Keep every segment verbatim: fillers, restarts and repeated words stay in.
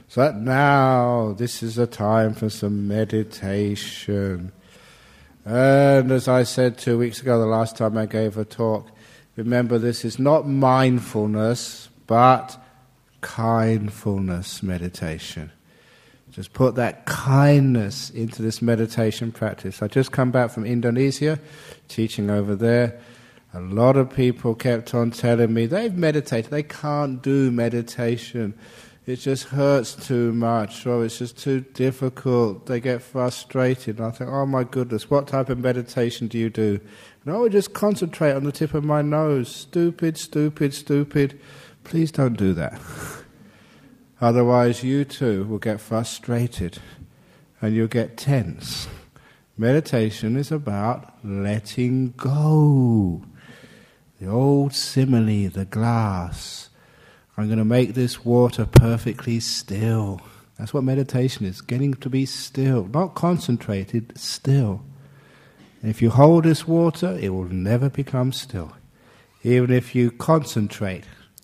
So that now this is a time for some meditation. And as I said two weeks ago, the last time I gave a talk, remember this is not mindfulness, but kindfulness meditation. Just put that kindness into this meditation practice. I just come back from Indonesia, teaching over there. A lot of people kept on telling me they've meditated, they can't do meditation. It just hurts too much, or it's just too difficult. They get frustrated. And I think, oh my goodness, what type of meditation do you do? And I would just concentrate on the tip of my nose. Stupid, stupid, stupid. Please don't do that. Otherwise you too will get frustrated and you'll get tense. Meditation is about letting go. The old simile, the glass. I'm going to make this water perfectly still. That's what meditation is, getting to be still. Not concentrated, still. And if you hold this water, it will never become still. Even if you concentrate,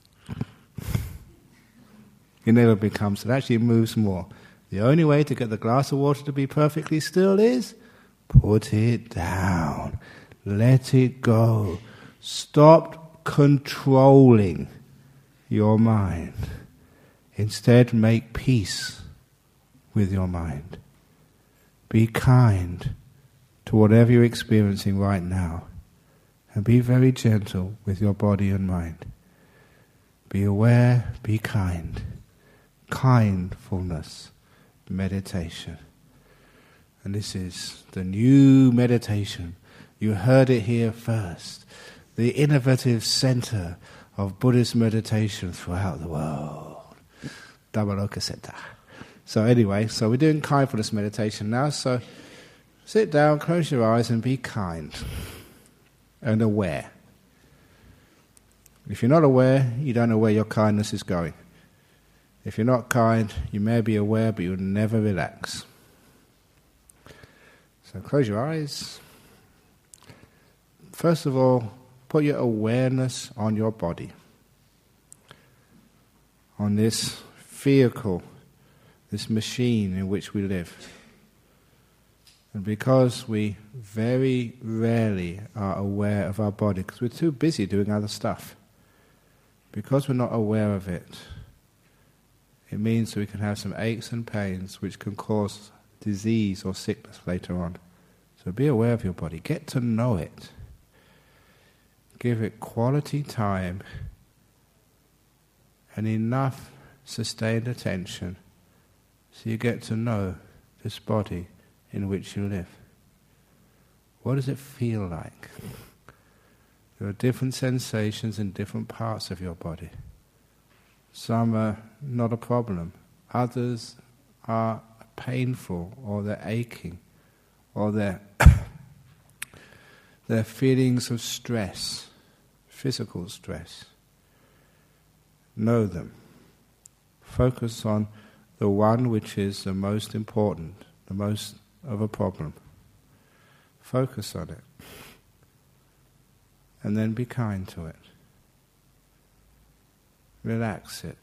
it never becomes still. It actually moves more. The only way to get the glass of water to be perfectly still is put it down. Let it go. Stop controlling your mind. Instead, make peace with your mind. Be kind to whatever you're experiencing right now. And be very gentle with your body and mind. Be aware, be kind. Kindfulness meditation. And this is the new meditation. You heard it here first. The innovative center of Buddhist meditation throughout the world. Dhammaloka Center. So anyway, so we're doing kindfulness meditation now. So sit down, close your eyes and be kind and aware. If you're not aware, you don't know where your kindness is going. If you're not kind, you may be aware, but you'll never relax. So close your eyes. First of all, put your awareness on your body, on this vehicle, this machine in which we live. And because we very rarely are aware of our body, because we're too busy doing other stuff, because we're not aware of it, it means that we can have some aches and pains which can cause disease or sickness later on. So be aware of your body. Get to know it. Give it quality time and enough sustained attention so you get to know this body in which you live. What does it feel like? There are different sensations in different parts of your body. Some are not a problem. Others are painful, or they're aching, or they're, they're feelings of stress, physical stress. Know them. Focus on the one which is the most important, the most of a problem. Focus on it. And then be kind to it. Relax it.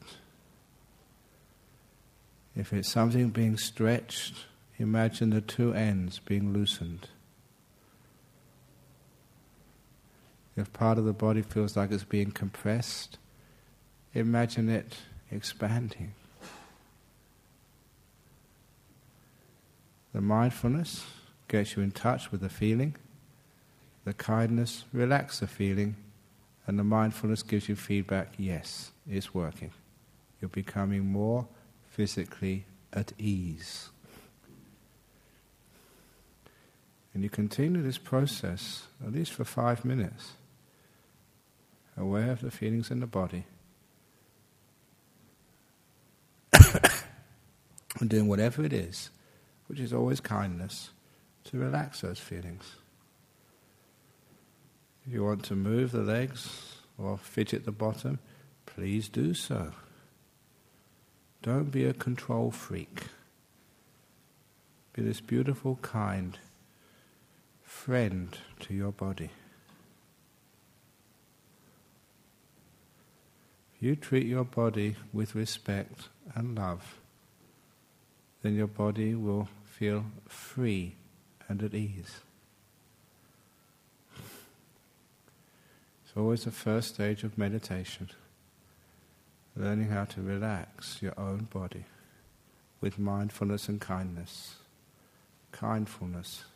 If it's something being stretched, imagine the two ends being loosened. If part of the body feels like it's being compressed, imagine it expanding. The mindfulness gets you in touch with the feeling. The kindness relaxes the feeling. And the mindfulness gives you feedback, yes, it's working. You're becoming more physically at ease. And you continue this process, at least for five minutes, aware of the feelings in the body, and doing whatever it is, which is always kindness, to relax those feelings. If you want to move the legs or fidget the bottom, please do so. Don't be a control freak. Be this beautiful, kind friend to your body. You treat your body with respect and love. then your body will feel free and at ease. It's always the first stage of meditation, learning how to relax your own body with mindfulness and kindness. Kindfulness.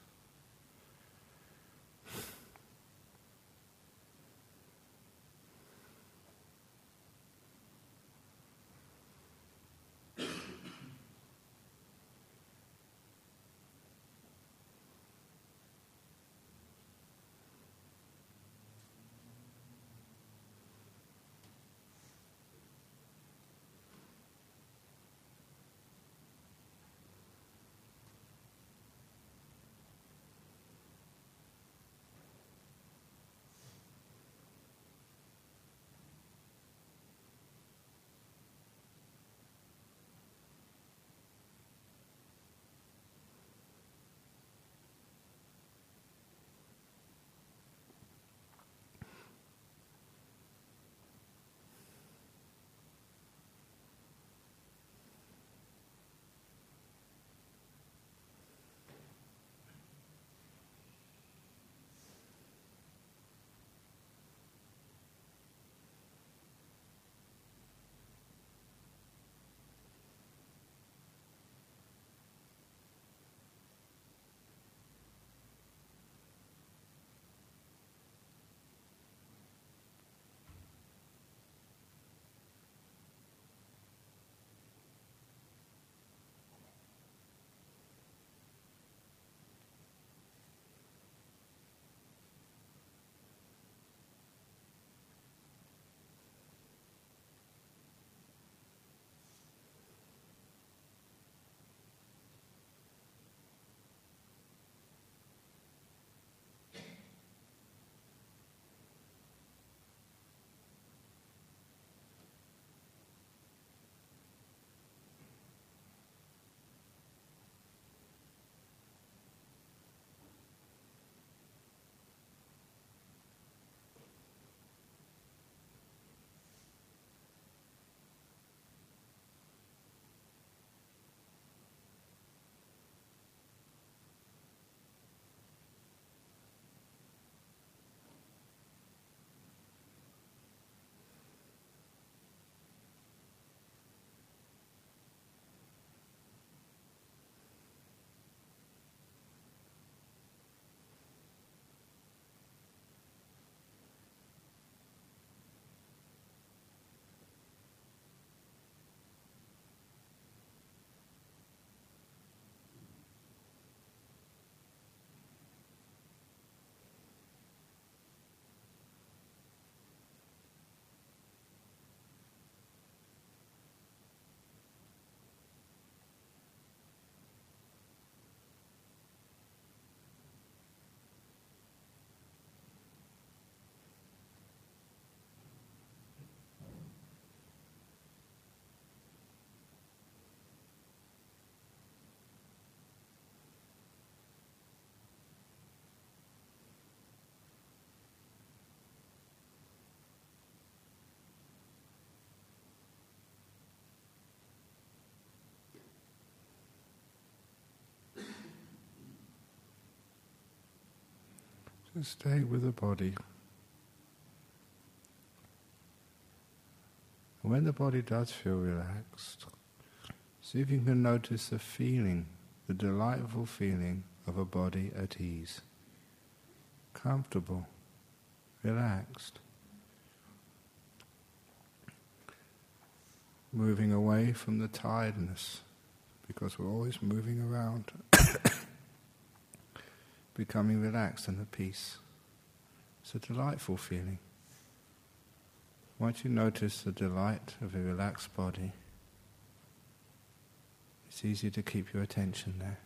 Just stay with the body. When the body does feel relaxed, see if you can notice the feeling, the delightful feeling of a body at ease, comfortable, relaxed, moving away from the tiredness, because we're always moving around, becoming relaxed and at peace. It's a delightful feeling. Once you notice the delight of a relaxed body, it's easy to keep your attention there.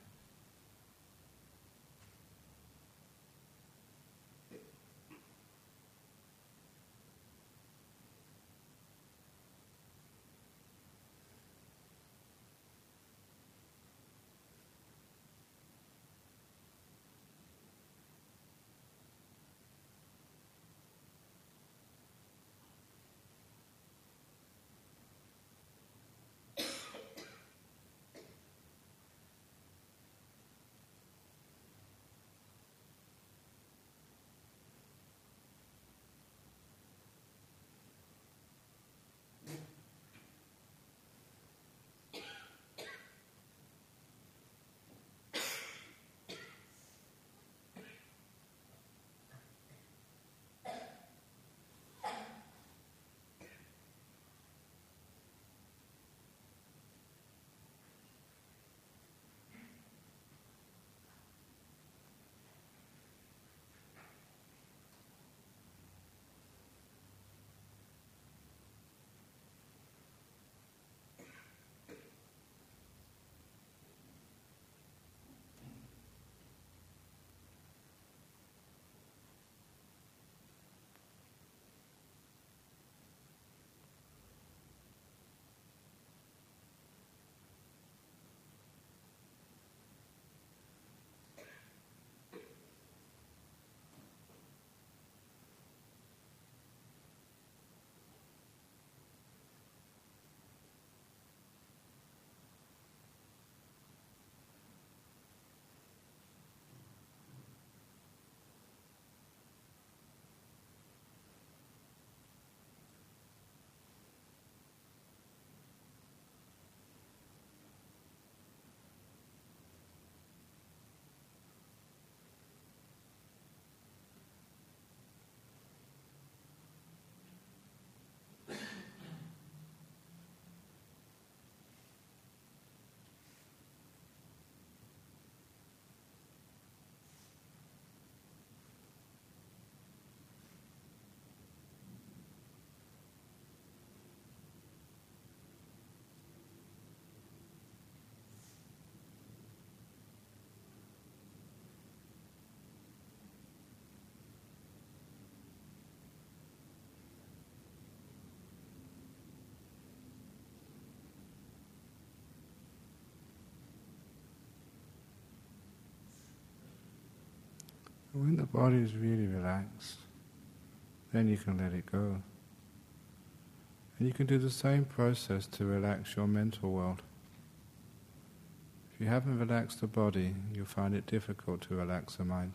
When the body is really relaxed, then you can let it go. And you can do the same process to relax your mental world. If you haven't relaxed the body, you'll find it difficult to relax the mind.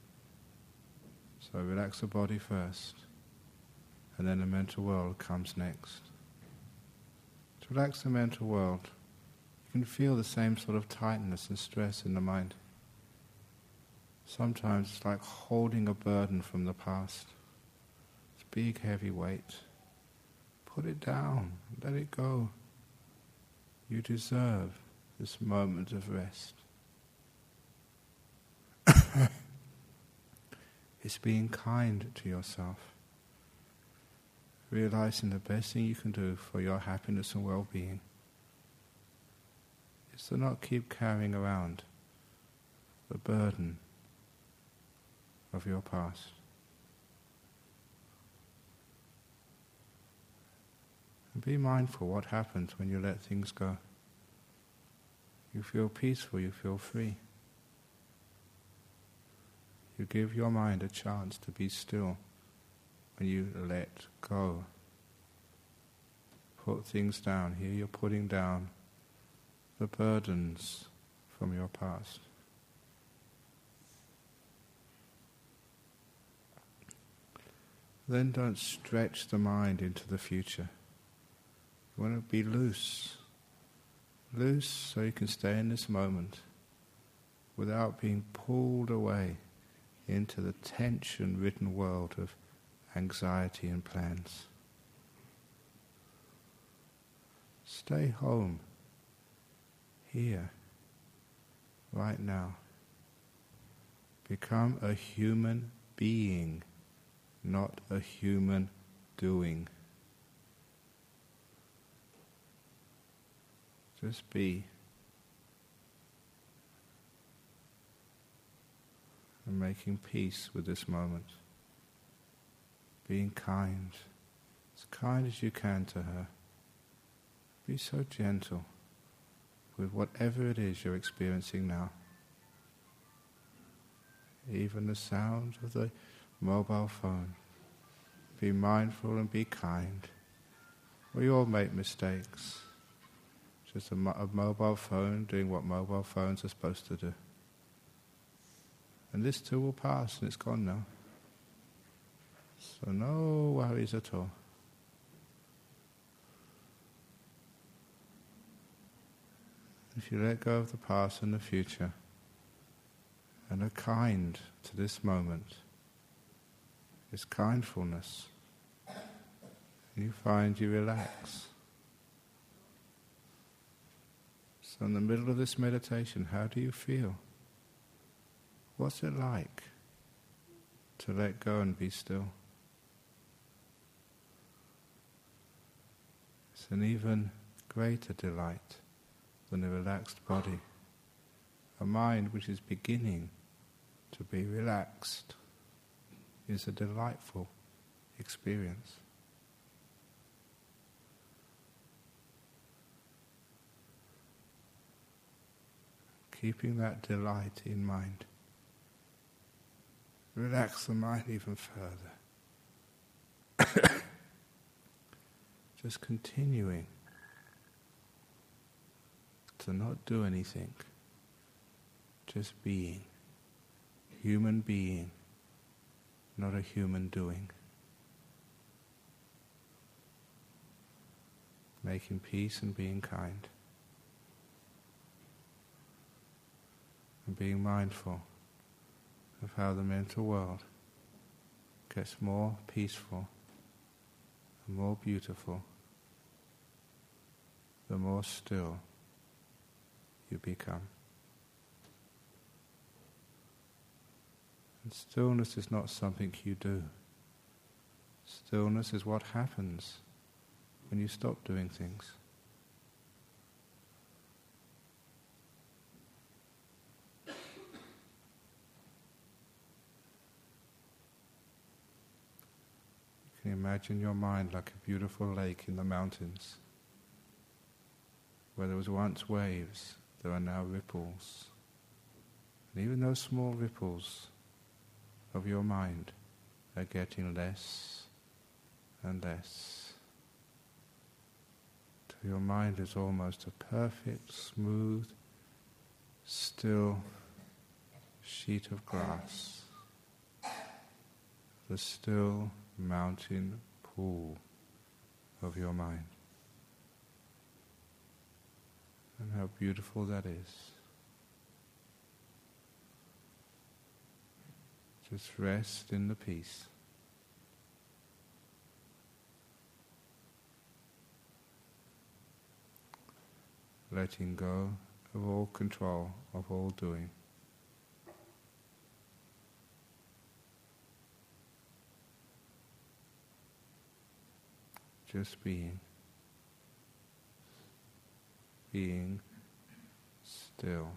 So relax the body first, and then the mental world comes next. To relax the mental world, you can feel the same sort of tightness and stress in the mind. Sometimes it's like holding a burden from the past. It's a big, heavy weight. Put it down, let it go. You deserve this moment of rest. It's being kind to yourself. Realizing the best thing you can do for your happiness and well-being is to not keep carrying around the burden of your past. And be mindful what happens when you let things go. You feel peaceful, you feel free. You give your mind a chance to be still when you let go. Put things down. Here you're putting down the burdens from your past. Then don't stretch the mind into the future. You want to be loose. Loose so you can stay in this moment without being pulled away into the tension-ridden world of anxiety and plans. Stay home, here, right now. Become a human being, not a human doing. Just be. And making peace with this moment. Being kind. As kind as you can to her. Be so gentle with whatever it is you're experiencing now. Even the sound of the mobile phone. Be mindful and be kind. We all make mistakes. Just a, mo- a mobile phone doing what mobile phones are supposed to do. And this too will pass, and it's gone now. So no worries at all. If you let go of the past and the future, and are kind to this moment, it's kindfulness, you find you relax. So in the middle of this meditation, how do you feel? What's it like to let go and be still? It's an even greater delight than a relaxed body. A mind which is beginning to be relaxed is a delightful experience. Keeping that delight in mind. Relax the mind even further. Just continuing to not do anything. Just being. Human being, not a human doing. Making peace and being kind. And being mindful of how the mental world gets more peaceful and more beautiful the more still you become. And stillness is not something you do. Stillness is what happens when you stop doing things. You can imagine your mind like a beautiful lake in the mountains. Where there was once waves, there are now ripples. And even those small ripples of your mind are getting less and less. Till your mind is almost a perfect, smooth, still sheet of glass, the still mountain pool of your mind. And how beautiful that is. Just rest in the peace. Letting go of all control, of all doing. Just being. Being still.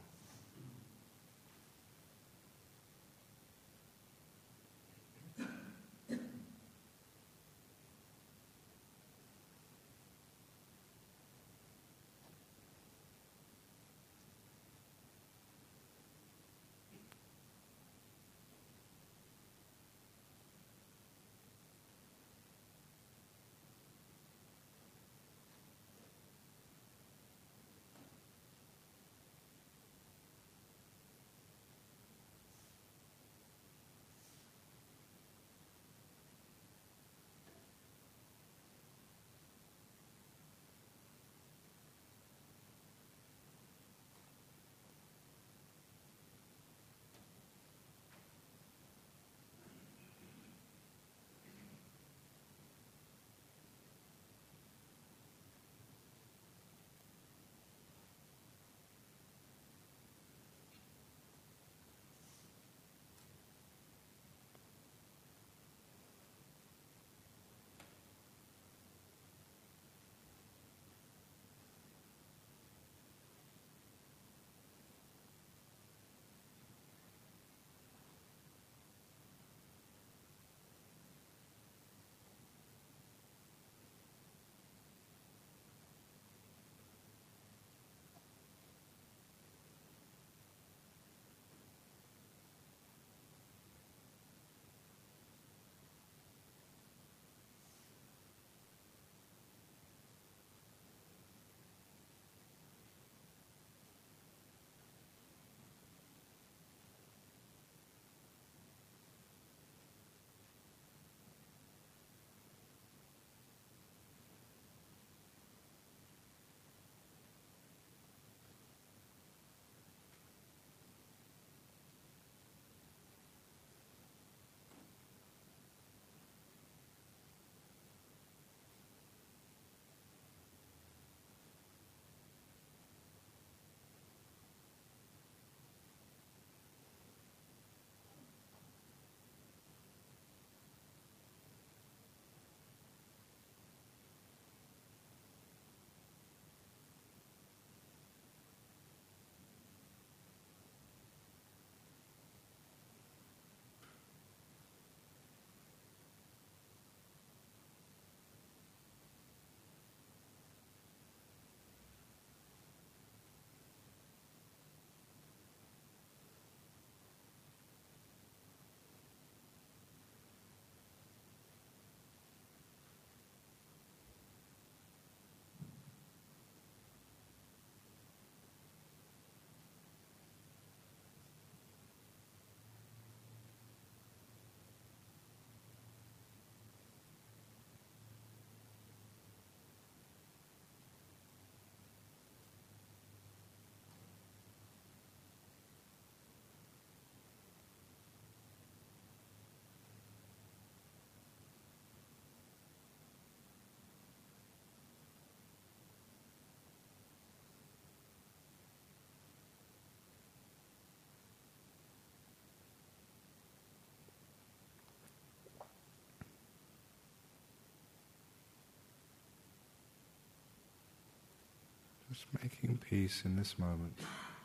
Just making peace in this moment.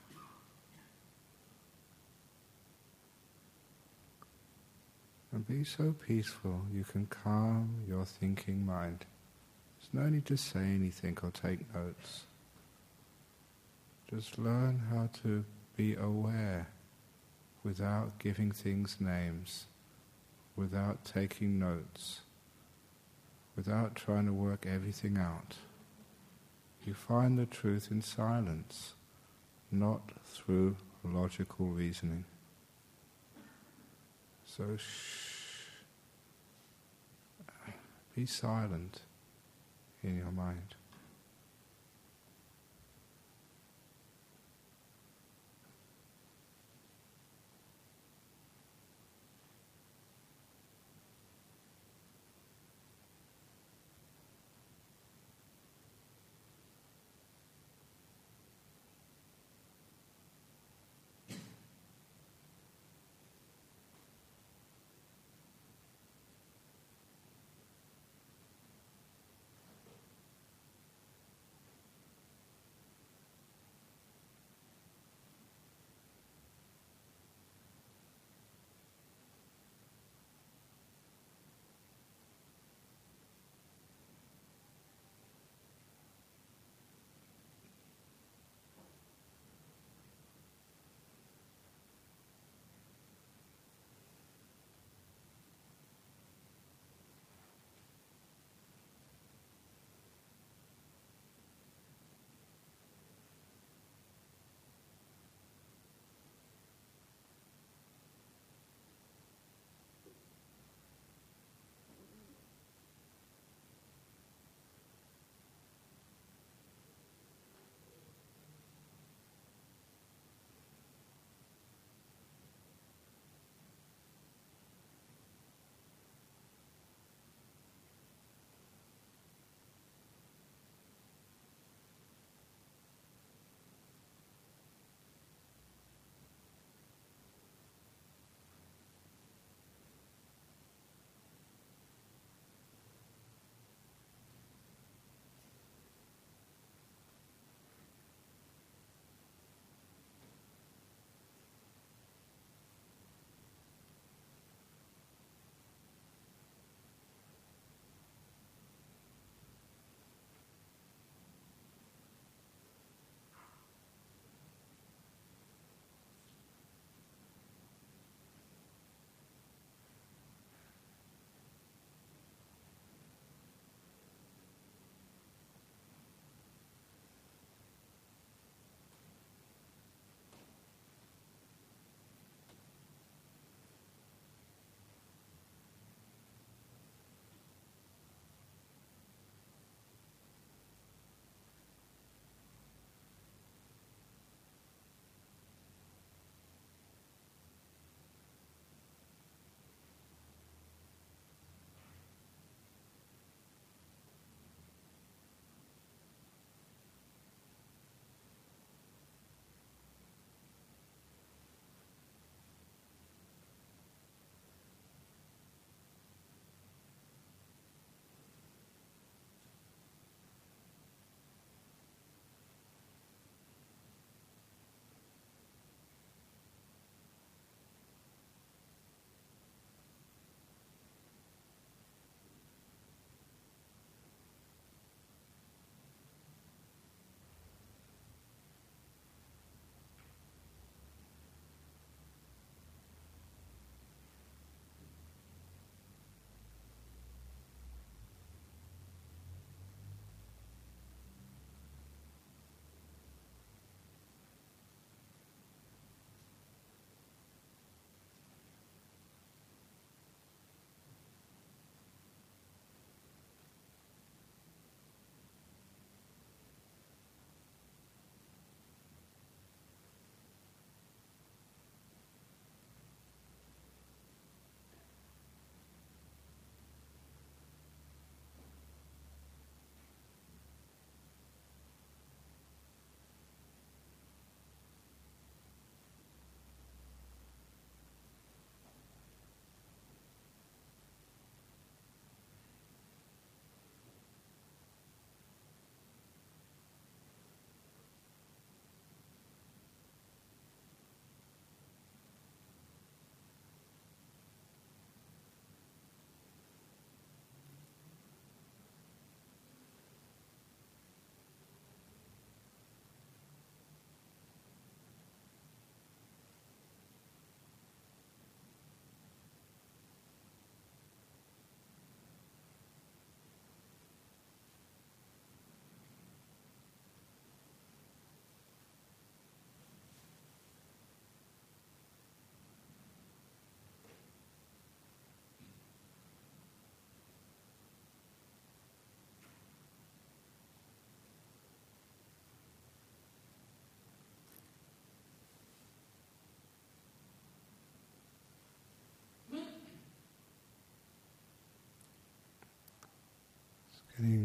And be so peaceful you can calm your thinking mind. There's no need to say anything or take notes. Just learn how to be aware without giving things names, without taking notes, without trying to work everything out. You find the truth in silence, not through logical reasoning. So shh, be silent in your mind.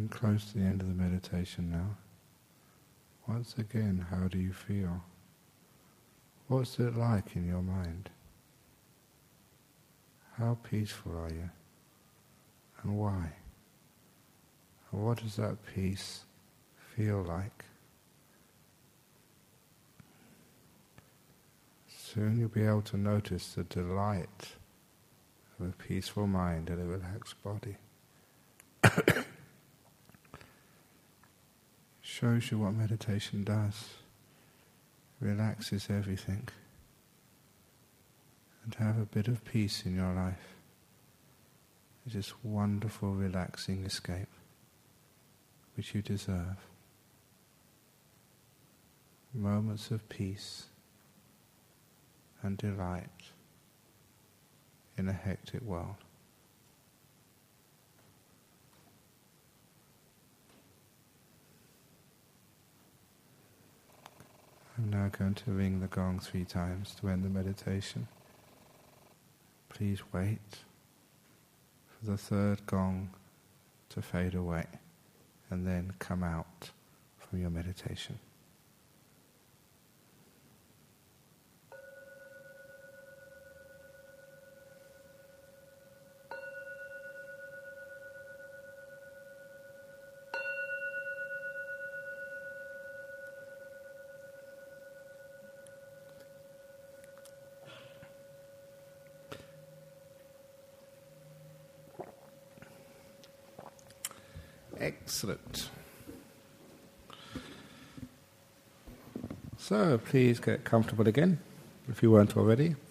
Getting close to the end of the meditation now. Once again, how do you feel? What's it like in your mind? How peaceful are you? And why? And what does that peace feel like? Soon you'll be able to notice the delight of a peaceful mind and a relaxed body. Shows you what meditation does. Relaxes everything. And to have a bit of peace in your life is this wonderful, relaxing escape which you deserve. Moments of peace and delight in a hectic world. I'm now going to ring the gong three times to end the meditation. Please wait for the third gong to fade away and then come out from your meditation. Excellent. So please get comfortable again, if you weren't already.